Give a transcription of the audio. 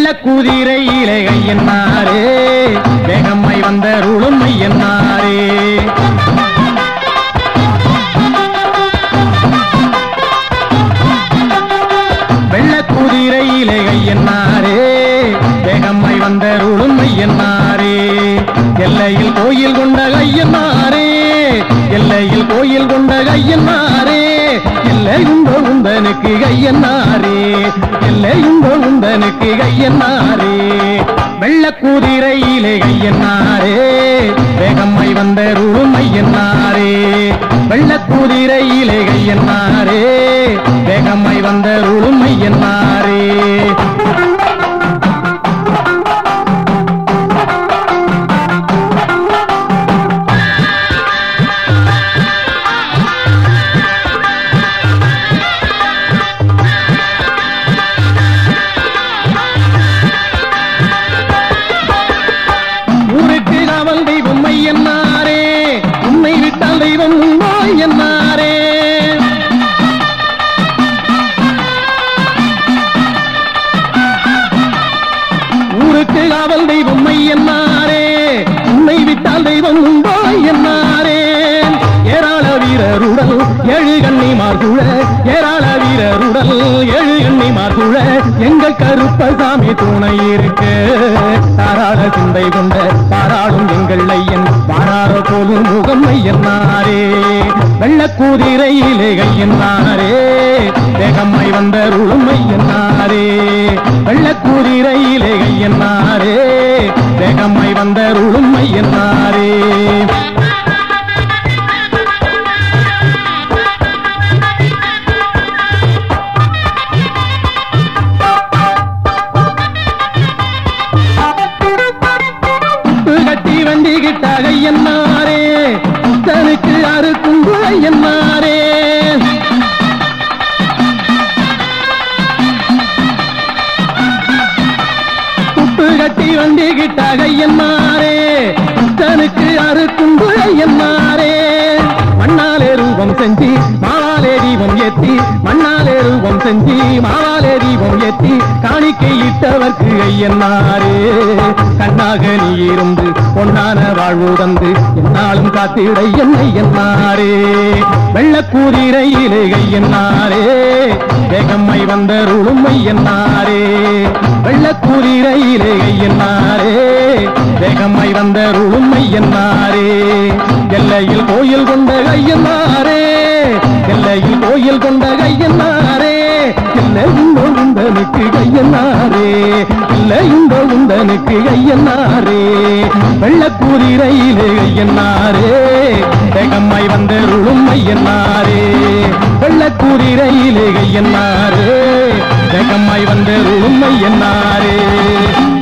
குதிரையிலே கையன்னாரே வேகம்மை வந்தருளும் ஐயன்னாரே குதிரையிலே கையன்னாரே வேகம்மை வந்தருளும் ஐயன்னாரே எல்லையில் கோயில் கொண்ட கையன்னாரே எல்லையில் கோயில் கொண்ட கையன்னாரே எல்லையுண்டோ உந்தனுக்கு கையன்னாரே எல்லையுண்டோ உந்தனுக்கு கையன்னாரே வெள்ளக்குதிரையிலே கையன்னாரே வேகம்மை வந்தருளும் ஐயன்னாரே வெள்ளக்குதிரையிலே கையன்னாரே வேகம்மை வந்தருளும் ஐயன்னாரே ஊருக்கு காவல் தெய்வம் ஐயன்னாரே உன்னை விட்டால் தெய்வம் உண்டோ ஐயன்னாரே ஊருக்கு காவல் தெய்வம் ஐயன்னாரே உன்னை விட்டால் தெய்வம் உண்டோ ஐயன்னாரே ஏராள வீரருடல் ஏழு கண்ணிமார் குழ ஏராள வீரருடல் ஏழு கண்ணிமார் குழ எங்கள் கருப்பசாமி துணை இருக்கு தாராள சிந்தை கொண்ட பாராளும் எங்கள் ஐயன் பாரார போலும் முகம் ஐயன்னாரே வெள்ளக்குதிரையிலே கையன்னாரே வேகம்மை வந்தருளும் ஐயன்னாரே வெள்ளக்குதிரையிலே கையன்னாரே வேகம்மை வந்தருளும் ஐயன்னாரே வண்டிகிட்டாக ஐயன்னாரே தனக்கு அறுக்கும் ஐயன்னாரே துப்பு கட்டி வண்டிகிட்டாக ஐயன்னாரே தனக்கு அறுக்கும் ஐயன்னாரே மண்ணாலே ரூபம் செஞ்சு மாவாலே தீபம் ஏத்தி மண்ணாலே ரூபம் செஞ்சு மாவாலே தீபம் ஏத்தி காணிக்கை இட்டவர்க்கு ஐயன்னாரே கண்ணாக நீ இருந்து பொன்னான வாழ்வு தந்து என்னாலும் காத்திட ஐயன்னாரே வெள்ளக்குதிரையிலே கையன்னாரே வேகம்மை வந்தருளும் ஐயன்னாரே வெள்ளக்குதிரையிலே கையன்னாரே வேகம்மை வந்தருளும் ஐயன்னாரே எல்லையில் கோயில் கொண்ட கையன்னாரே எல்லையில் கோயில் கொண்ட கையன்னாரே எல்லையுண்டோ உந்தனுக்கு கையன்னாரே எல்லையுண்டோ உந்தனுக்கு கையன்னாரே வெள்ளக்குதிரையிலே கையன்னாரே வேகம்மை வந்தருளும் ஐயன்னாரே வெள்ளக்குதிரையிலே கையன்னாரே வேகம்மை வந்தருளும் ஐயன்னாரே